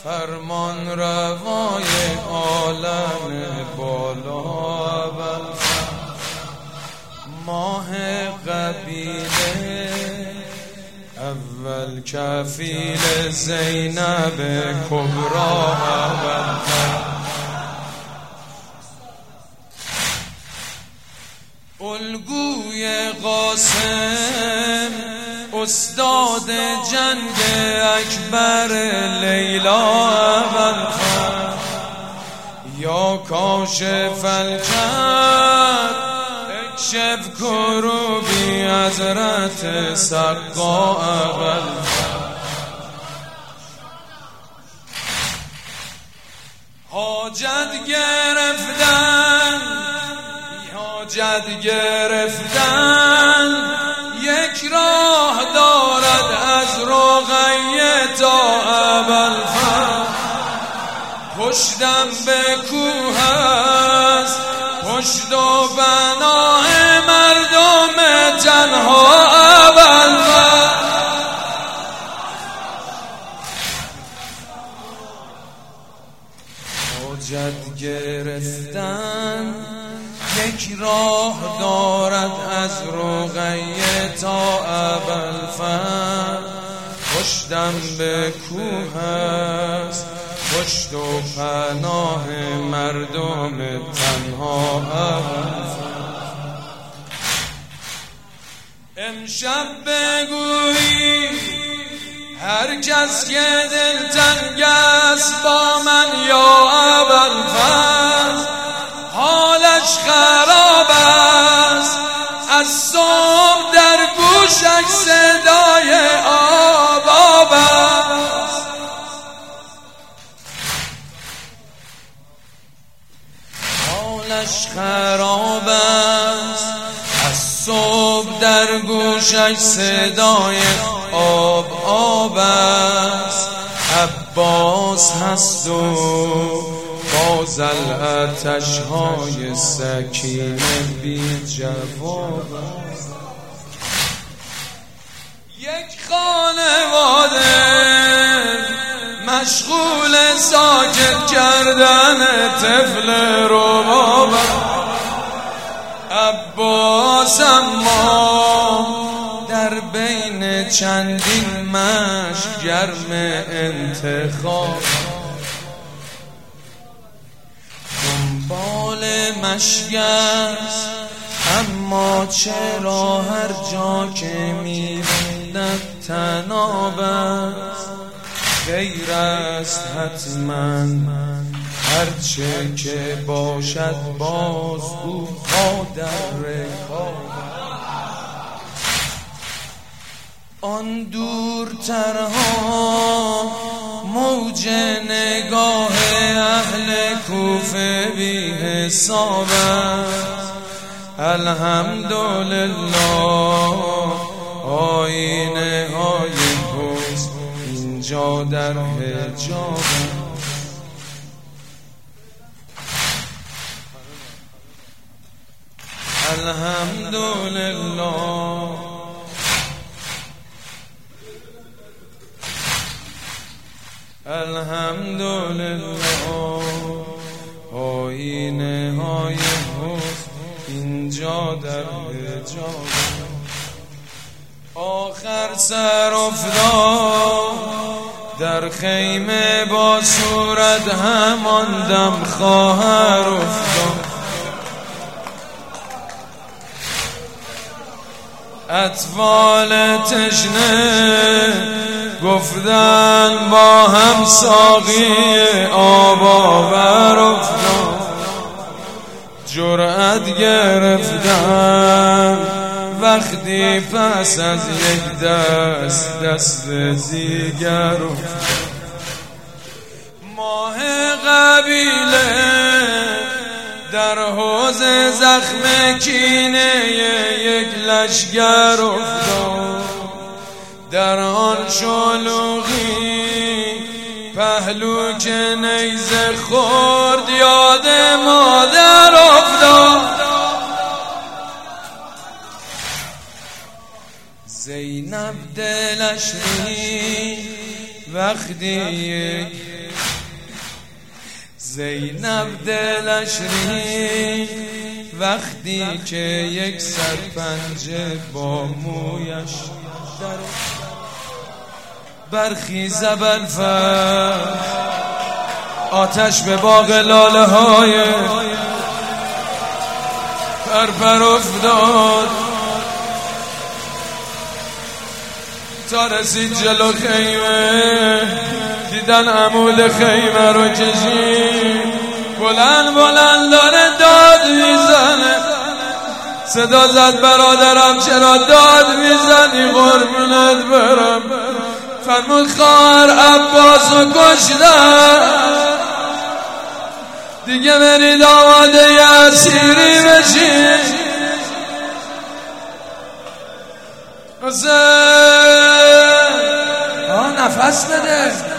فرمان روای عالم بالا اول ماه قبیله اول کفیل زینب کبرا اول الگوی قاسم استاد جنگ اکبر لیلا اول یا کاشف الکرب اکشف کروبی حضرت سقا اول حاجت گرفتن یک راه دارد از رقیه تا ابوالفضل پشتم به کوه است پشت و بناه مردم تنها ابوالفضل حاجت گرفتن یک راه دارد از رقیه تا ابوالفضل پشتم به کوه است پشت و پناه مردم تنها ابوالفضل امشب بگویی هر کس که دلتنگ است با من یا ابوالفضل حالش خراب است از صبح در گوشش صدای آب است حالش خراب است از صبح در گوشش صدای آب است عباس هست و باز الاتش‌های سکینه بی جواب یک خانواده مشغول ساکت کردن طفل رباب عباس اما در بین چندین مشک گرم انتخاب دنبال مشک است اما چرا هر جا که می‌بیند طناب است خیر است حتما هرچه که باشد باز او ها در رکاب آن دورترها موج نگاه اهل کوفه بی حساب است الحمدلله آینه های حسن اینجا در حجاب الحمدلله الحمدلله آینه های حسن اینجا در حجاب آخر سر افتاد در خیمه با صورت همان دم خواهر افتاد اطفال تشنه گفتن با هم ساقی آب آور افتاد جرأت گرفتن وقتی پس از یک دست دیگر افتاد ماه قبیله در حوض زخم کینه یک لشگر افتاد در آن شلوغی پهلو که نیزه خورد یاد مادر افتاد زینب دلش ریخت وقتی زینب دلش ریخت وقتی که یک سرپنجه با مویش برخیز ابوالفضل آتش به باغ لاله های پرپر افتاد تا رسید جلو خیمه دیدن عمود خیمه رو کشید بلند بلند داره داد میزنه صدا زد برادرم چرا داد میزنی قربونت برم فرمود خواهر عباسو کشتن دیگه برید آماده ی اسیری بشین حسین نفس بده